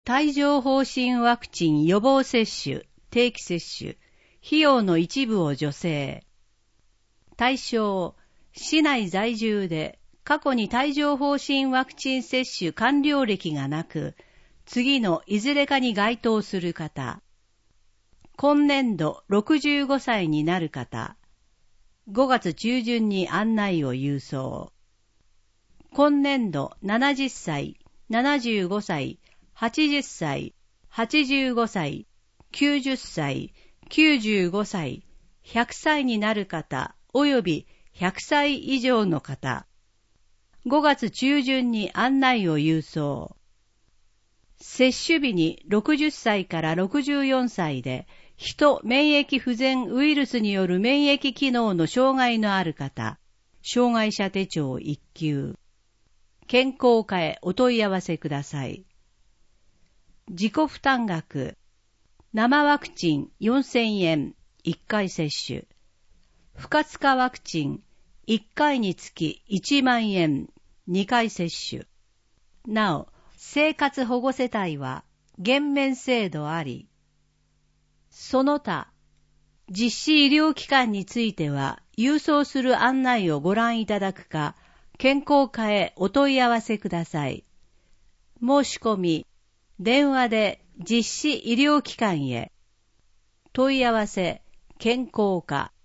帯状疱疹ワクチン予防接種、定期接種、費用の一部を助成。対象、市内在住で過去に帯状疱疹ワクチン接種完了歴がなく、次のいずれかに該当する方。今年度65歳になる方。5月中旬に案内を郵送。今年度70歳、75歳、80歳、85歳、90歳、95歳、100歳になる方及び100歳以上の方。5月中旬に案内を郵送。接種日に60歳から64歳で、ヒト免疫不全ウイルスによる免疫機能の障害のある方、障害者手帳1級。健康課へお問い合わせください。自己負担額。生ワクチン4000円1回接種。不活化ワクチン1回につき1万円2回接種。なお、生活保護世帯は減免制度あり。その他、実施医療機関については郵送する案内をご覧いただくか、健康課へお問い合わせください。申し込み、電話で実施医療機関へ。問い合わせ、健康課。